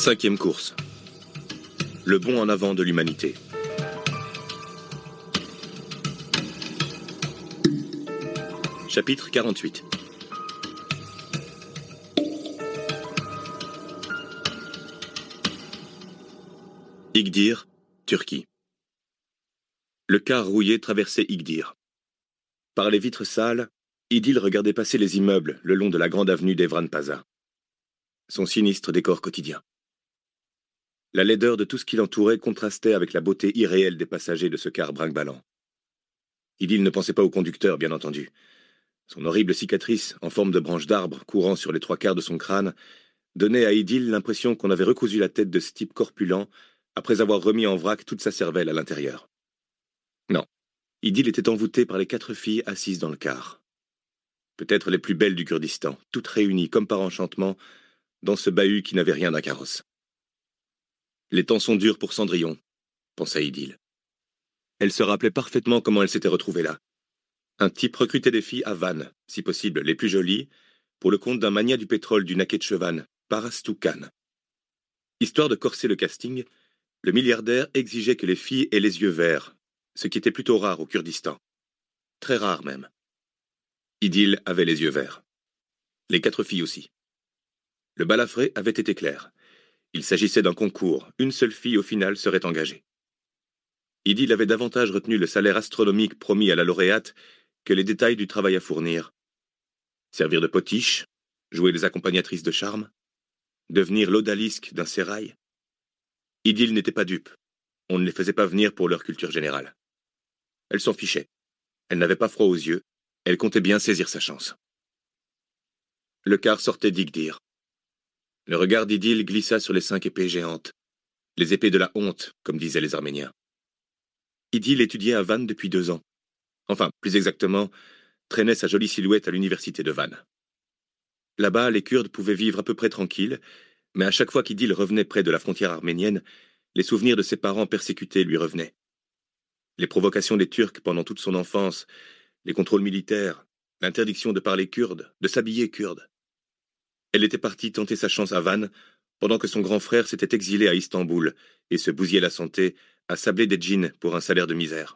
5e course. Le bond en avant de l'humanité. Chapitre 48. Igdir, Turquie. Le car rouillé traversait Igdir. Par les vitres sales, Idil regardait passer les immeubles le long de la grande avenue d'Evran Paşa. Son sinistre décor quotidien. La laideur de tout ce qui l'entourait contrastait avec la beauté irréelle des passagers de ce car brinque-ballant. Idil ne pensait pas au conducteur, bien entendu. Son horrible cicatrice, en forme de branche d'arbre courant sur les 3/4 de son crâne, donnait à Idil l'impression qu'on avait recousu la tête de ce type corpulent après avoir remis en vrac toute sa cervelle à l'intérieur. Non, Idil était envoûté par les 4 filles assises dans le car. Peut-être les plus belles du Kurdistan, toutes réunies comme par enchantement dans ce bahut qui n'avait rien d'un carrosse. Les temps sont durs pour Cendrillon, pensa Idil. Elle se rappelait parfaitement comment elle s'était retrouvée là. Un type recrutait des filles à Van, si possible les plus jolies, pour le compte d'un magnat du pétrole du Nakhichevan, Parastu Khan. Histoire de corser le casting, le milliardaire exigeait que les filles aient les yeux verts, ce qui était plutôt rare au Kurdistan. Très rare même. Idil avait les yeux verts. Les 4 filles aussi. Le balafré avait été clair. Il s'agissait d'un concours, une seule fille au final serait engagée. Idil avait davantage retenu le salaire astronomique promis à la lauréate que les détails du travail à fournir. Servir de potiche, jouer les accompagnatrices de charme, devenir l'odalisque d'un sérail. Idil n'était pas dupe. On ne les faisait pas venir pour leur culture générale. Elle s'en fichait. Elle n'avait pas froid aux yeux. Elle comptait bien saisir sa chance. Le car sortait d'Igdir. Le regard d'Idil glissa sur les 5 épées géantes. Les épées de la honte, comme disaient les Arméniens. Idil étudiait à Van depuis 2 ans. Enfin, plus exactement, traînait sa jolie silhouette à l'université de Van. Là-bas, les Kurdes pouvaient vivre à peu près tranquilles, mais à chaque fois qu'Idil revenait près de la frontière arménienne, les souvenirs de ses parents persécutés lui revenaient. Les provocations des Turcs pendant toute son enfance, les contrôles militaires, l'interdiction de parler kurde, de s'habiller kurde. Elle était partie tenter sa chance à Van, pendant que son grand frère s'était exilé à Istanbul et se bousillait la santé à sabler des djinns pour un salaire de misère.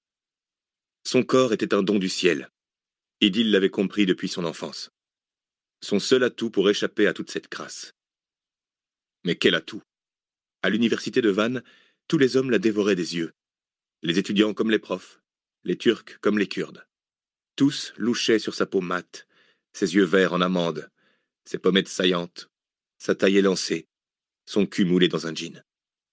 Son corps était un don du ciel. Idil l'avait compris depuis son enfance. Son seul atout pour échapper à toute cette crasse. Mais quel atout! À l'université de Van, tous les hommes la dévoraient des yeux. Les étudiants comme les profs, les Turcs comme les Kurdes. Tous louchaient sur sa peau mate, ses yeux verts en amande, ses pommettes saillantes, sa taille élancée, son cul moulé dans un jean.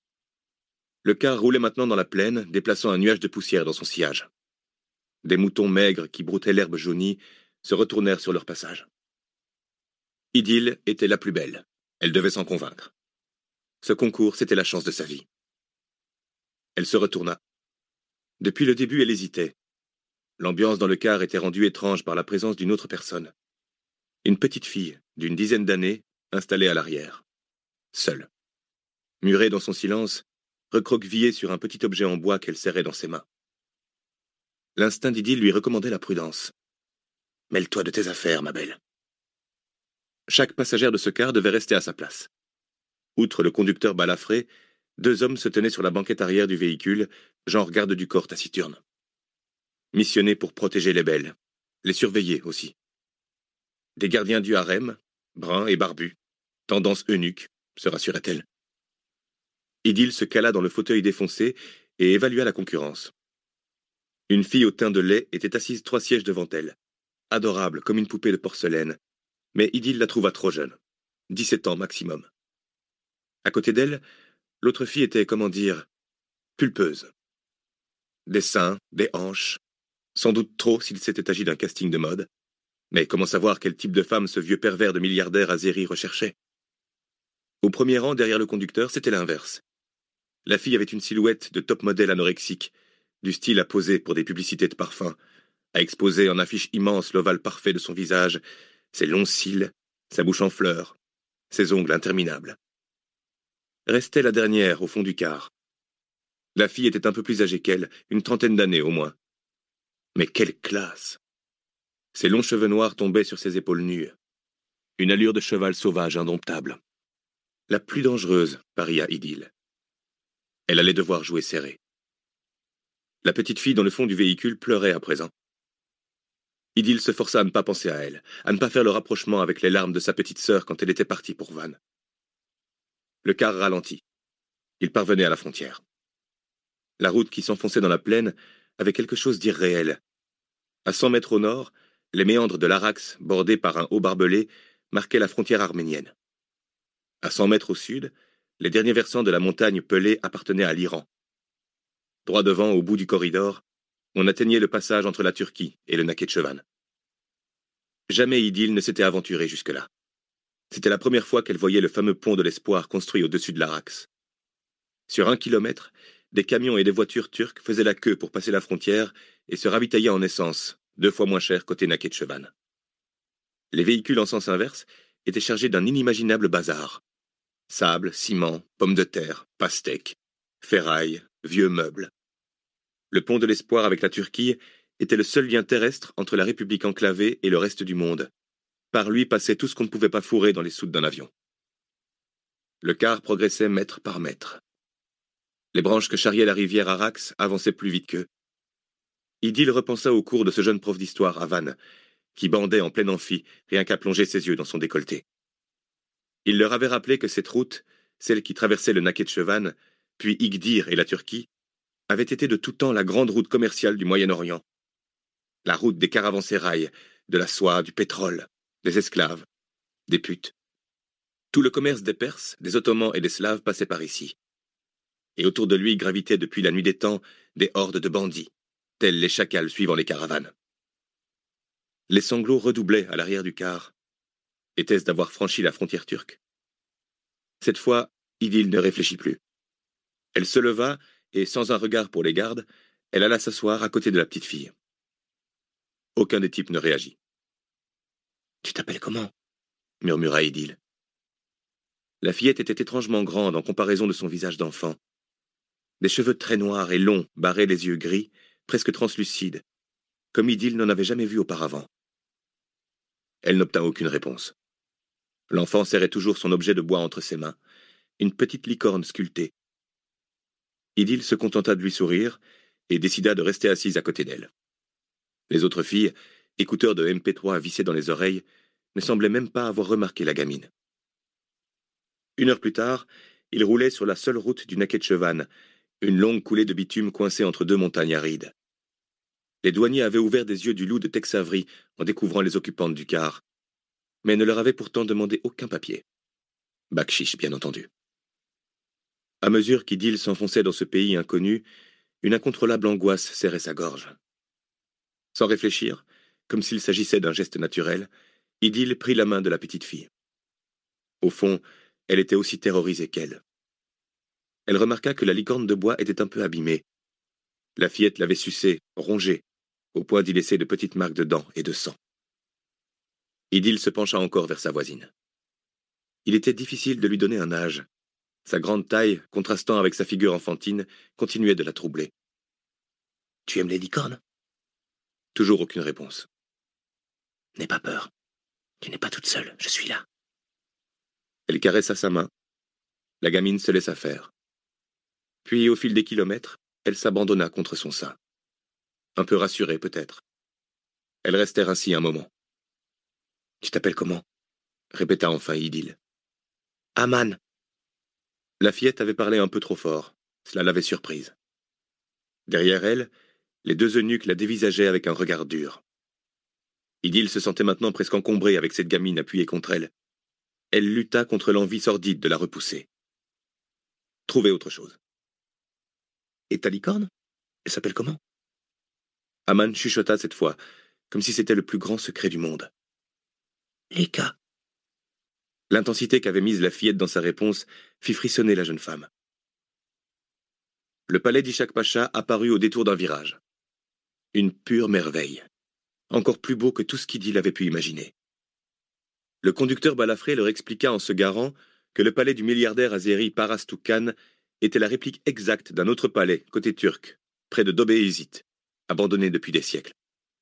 Le car roulait maintenant dans la plaine, déplaçant un nuage de poussière dans son sillage. Des moutons maigres qui broutaient l'herbe jaunie se retournèrent sur leur passage. Idil était la plus belle. Elle devait s'en convaincre. Ce concours, c'était la chance de sa vie. Elle se retourna. Depuis le début, elle hésitait. L'ambiance dans le car était rendue étrange par la présence d'une autre personne. Une petite fille, d'une 10aine d'années, installée à l'arrière. Seule. Murée dans son silence, recroquevillée sur un petit objet en bois qu'elle serrait dans ses mains. L'instinct d'Idil lui recommandait la prudence. « Mêle-toi de tes affaires, ma belle. » Chaque passagère de ce car devait rester à sa place. Outre le conducteur balafré, 2 hommes se tenaient sur la banquette arrière du véhicule, genre garde du corps taciturne. Missionnés pour protéger les belles, les surveiller aussi. Des gardiens du harem, bruns et barbus, tendance eunuque, se rassurait-elle. Idil se cala dans le fauteuil défoncé et évalua la concurrence. Une fille au teint de lait était assise 3 sièges devant elle, adorable comme une poupée de porcelaine, mais Idil la trouva trop jeune, 17 ans maximum. À côté d'elle, l'autre fille était, comment dire, pulpeuse. Des seins, des hanches, sans doute trop s'il s'était agi d'un casting de mode, mais comment savoir quel type de femme ce vieux pervers de milliardaire azéri recherchait? Au premier rang, derrière le conducteur, c'était l'inverse. La fille avait une silhouette de top modèle anorexique, du style à poser pour des publicités de parfum, à exposer en affiche immense l'ovale parfait de son visage, ses longs cils, sa bouche en fleurs, ses ongles interminables. Restait la dernière, au fond du car. La fille était un peu plus âgée qu'elle, une 30aine d'années au moins. Mais quelle classe! Ses longs cheveux noirs tombaient sur ses épaules nues. Une allure de cheval sauvage indomptable. La plus dangereuse, paria Idylle. Elle allait devoir jouer serré. La petite fille dans le fond du véhicule pleurait à présent. Idylle se força à ne pas penser à elle, à ne pas faire le rapprochement avec les larmes de sa petite sœur quand elle était partie pour Vannes. Le car ralentit. Il parvenait à la frontière. La route qui s'enfonçait dans la plaine avait quelque chose d'irréel. À 100 mètres au nord, les méandres de l'Araxe, bordés par un haut barbelé, marquaient la frontière arménienne. À 100 mètres au sud, les derniers versants de la montagne pelée appartenaient à l'Iran. Droit devant, au bout du corridor, on atteignait le passage entre la Turquie et le Nakhitchevan. Jamais Idylle ne s'était aventurée jusque-là. C'était la première fois qu'elle voyait le fameux pont de l'Espoir construit au-dessus de l'Araxe. Sur 1 kilomètre, des camions et des voitures turques faisaient la queue pour passer la frontière et se ravitaillaient en essence, 2 fois moins cher côté Nakhitchevan. Les véhicules en sens inverse étaient chargés d'un inimaginable bazar. Sable, ciment, pommes de terre, pastèques, ferraille, vieux meubles. Le pont de l'Espoir avec la Turquie était le seul lien terrestre entre la République enclavée et le reste du monde. Par lui passait tout ce qu'on ne pouvait pas fourrer dans les soutes d'un avion. Le car progressait mètre par mètre. Les branches que charriait la rivière Araxe avançaient plus vite qu'eux. Idylle repensa au cours de ce jeune prof d'histoire à Vannes, qui bandait en plein amphi, rien qu'à plonger ses yeux dans son décolleté. Il leur avait rappelé que cette route, celle qui traversait le Nakhitchevan, puis Igdir et la Turquie, avait été de tout temps la grande route commerciale du Moyen-Orient. La route des caravansérails, de la soie, du pétrole, des esclaves, des putes. Tout le commerce des Perses, des Ottomans et des Slaves passait par ici. Et autour de lui gravitaient depuis la nuit des temps des hordes de bandits, tels les chacals suivant les caravanes. Les sanglots redoublaient à l'arrière du car. Était-ce d'avoir franchi la frontière turque? Cette fois, Idylle ne réfléchit plus. Elle se leva et, sans un regard pour les gardes, elle alla s'asseoir à côté de la petite fille. Aucun des types ne réagit. « Tu t'appelles comment » murmura Idylle. La fillette était étrangement grande en comparaison de son visage d'enfant. Des cheveux très noirs et longs barraient les yeux gris, presque translucides, comme Idylle n'en avait jamais vu auparavant. Elle n'obtint aucune réponse. L'enfant serrait toujours son objet de bois entre ses mains, une petite licorne sculptée. Idylle se contenta de lui sourire et décida de rester assise à côté d'elle. Les autres filles, écouteurs de MP3 vissés dans les oreilles, ne semblaient même pas avoir remarqué la gamine. 1 heure plus tard, ils roulaient sur la seule route du Nakhitchevan, une longue coulée de bitume coincée entre 2 montagnes arides. Les douaniers avaient ouvert des yeux du loup de Tex Avery en découvrant les occupantes du car, mais ne leur avaient pourtant demandé aucun papier. Bakchiche, bien entendu. À mesure qu'Idylle s'enfonçait dans ce pays inconnu, une incontrôlable angoisse serrait sa gorge. Sans réfléchir, comme s'il s'agissait d'un geste naturel, Idylle prit la main de la petite fille. Au fond, elle était aussi terrorisée qu'elle. Elle remarqua que la licorne de bois était un peu abîmée. La fillette l'avait sucée, rongée, au point d'y laisser de petites marques de dents et de sang. Idylle se pencha encore vers sa voisine. Il était difficile de lui donner un âge. Sa grande taille, contrastant avec sa figure enfantine, continuait de la troubler. « Tu aimes les licornes » Toujours aucune réponse. « N'aie pas peur. Tu n'es pas toute seule, je suis là. » Elle caressa sa main. La gamine se laissa faire. Puis, au fil des kilomètres, elle s'abandonna contre son sein. Un peu rassurée, peut-être. Elles restèrent ainsi un moment. « Tu t'appelles comment » répéta enfin Idylle. « Aman. » La fillette avait parlé un peu trop fort. Cela l'avait surprise. Derrière elle, les 2 eunuques la dévisageaient avec un regard dur. Idylle se sentait maintenant presque encombrée avec cette gamine appuyée contre elle. Elle lutta contre l'envie sordide de la repousser. Trouver autre chose. « Et ta licorne ? Elle s'appelle comment » Aman chuchota cette fois, comme si c'était le plus grand secret du monde. « Leka. » L'intensité qu'avait mise la fillette dans sa réponse fit frissonner la jeune femme. Le palais d'Ishak Pacha apparut au détour d'un virage. Une pure merveille. Encore plus beau que tout ce qu'Idylle avait pu imaginer. Le conducteur balafré leur expliqua en se garant que le palais du milliardaire azéri Paras Toukan était la réplique exacte d'un autre palais, côté turc, près de Dobeyazit, abandonné depuis des siècles.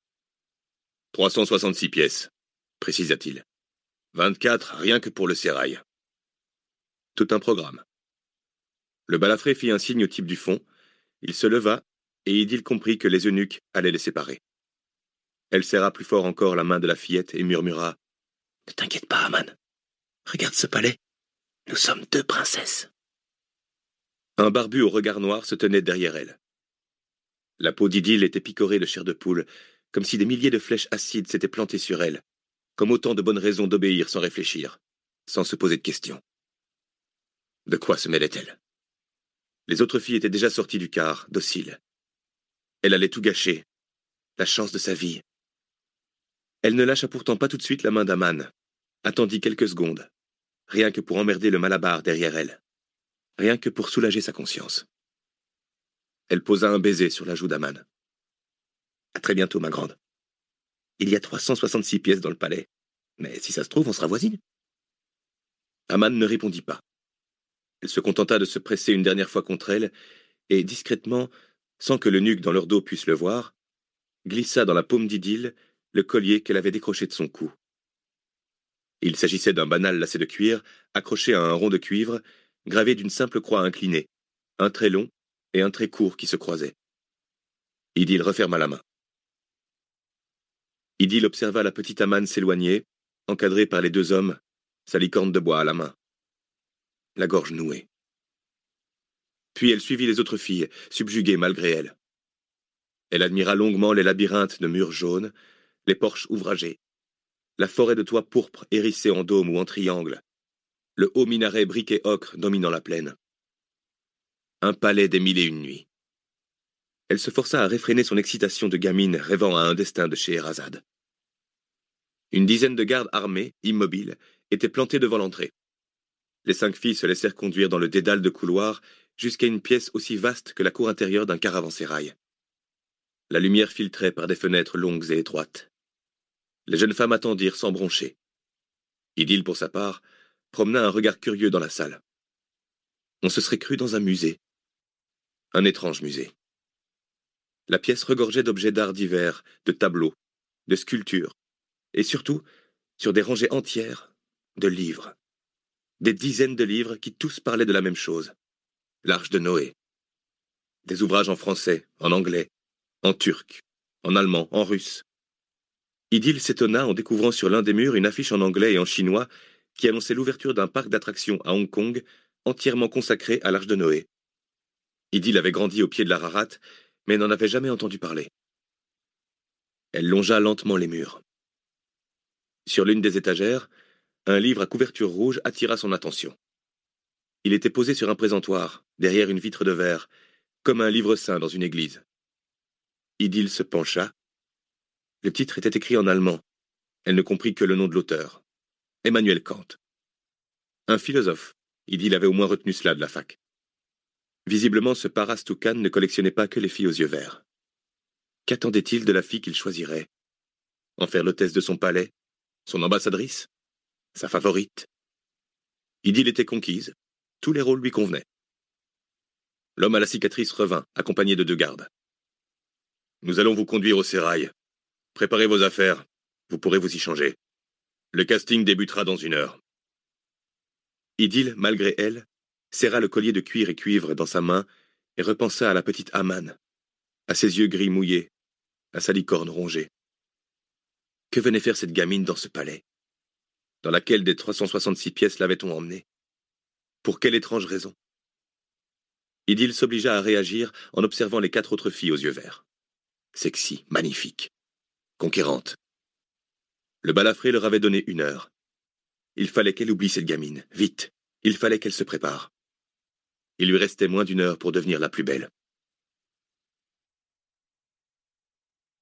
366 pièces, précisa-t-il. 24 rien que pour le sérail. Tout un programme. Le balafré fit un signe au type du fond, il se leva, et Idylle comprit que les eunuques allaient les séparer. Elle serra plus fort encore la main de la fillette et murmura « Ne t'inquiète pas, Aman. Regarde ce palais. Nous sommes 2 princesses. » Un barbu au regard noir se tenait derrière elle. La peau d'Idylle était picorée de chair de poule, comme si des milliers de flèches acides s'étaient plantées sur elle, comme autant de bonnes raisons d'obéir sans réfléchir, sans se poser de questions. De quoi se mêlait-elle? Les autres filles étaient déjà sorties du car, dociles. Elle allait tout gâcher, la chance de sa vie. Elle ne lâcha pourtant pas tout de suite la main d'Aman, attendit quelques secondes, rien que pour emmerder le malabar derrière elle, rien que pour soulager sa conscience. Elle posa un baiser sur la joue d'Aman. « À très bientôt, ma grande. Il y a 366 pièces dans le palais, mais si ça se trouve, on sera voisines. » Aman ne répondit pas. Elle se contenta de se presser une dernière fois contre elle, et discrètement, sans que l'eunuque dans leur dos puisse le voir, glissa dans la paume d'Idylle le collier qu'elle avait décroché de son cou. Il s'agissait d'un banal lacet de cuir, accroché à un rond de cuivre, gravé d'une simple croix inclinée, un trait long et un trait court qui se croisaient. Idylle referma la main. Idylle observa la petite Aman s'éloigner, encadrée par les 2 hommes, sa licorne de bois à la main. La gorge nouée. Puis elle suivit les autres filles, subjuguées malgré elle. Elle admira longuement les labyrinthes de murs jaunes, les porches ouvragés, la forêt de toits pourpres hérissés en dôme ou en triangle, le haut minaret briquet ocre dominant la plaine. Un palais des 1001 nuits. Elle se força à réfréner son excitation de gamine rêvant à un destin de Scheherazade. Une dizaine de gardes armés, immobiles, étaient plantés devant l'entrée. Les 5 filles se laissèrent conduire dans le dédale de couloirs jusqu'à une pièce aussi vaste que la cour intérieure d'un caravansérail. La lumière filtrait par des fenêtres longues et étroites. Les jeunes femmes attendirent sans broncher. Idylle, pour sa part, promena un regard curieux dans la salle. On se serait cru dans un musée. Un étrange musée. La pièce regorgeait d'objets d'art divers, de tableaux, de sculptures, et surtout, sur des rangées entières, de livres. Des dizaines de livres qui tous parlaient de la même chose. L'Arche de Noé. Des ouvrages en français, en anglais, en turc, en allemand, en russe. Idylle s'étonna en découvrant sur l'un des murs une affiche en anglais et en chinois qui annonçait l'ouverture d'un parc d'attractions à Hong Kong entièrement consacré à l'Arche de Noé. Idylle avait grandi au pied de l'Ararat, mais n'en avait jamais entendu parler. Elle longea lentement les murs. Sur l'une des étagères, un livre à couverture rouge attira son attention. Il était posé sur un présentoir, derrière une vitre de verre, comme un livre saint dans une église. Idylle se pencha. Le titre était écrit en allemand. Elle ne comprit que le nom de l'auteur. Emmanuel Kant. Un philosophe. Idylle avait au moins retenu cela de la fac. Visiblement, ce Paras Toucan ne collectionnait pas que les filles aux yeux verts. Qu'attendait-il de la fille qu'il choisirait? En faire l'hôtesse de son palais? Son ambassadrice? Sa favorite? Idylle était conquise. Tous les rôles lui convenaient. L'homme à la cicatrice revint, accompagné de 2 gardes. « Nous allons vous conduire au sérail. Préparez vos affaires. Vous pourrez vous y changer. Le casting débutera dans 1 heure. » Idylle, malgré elle, serra le collier de cuir et cuivre dans sa main et repensa à la petite Aman, à ses yeux gris mouillés, à sa licorne rongée. Que venait faire cette gamine dans ce palais? Dans laquelle des 366 pièces l'avait-on emmenée? Pour quelle étrange raison? Idylle s'obligea à réagir en observant les 4 autres filles aux yeux verts. Sexy, magnifique, conquérante. Le balafré leur avait donné 1 heure. Il fallait qu'elle oublie cette gamine, vite. Il fallait qu'elle se prépare. Il lui restait moins d'1 heure pour devenir la plus belle.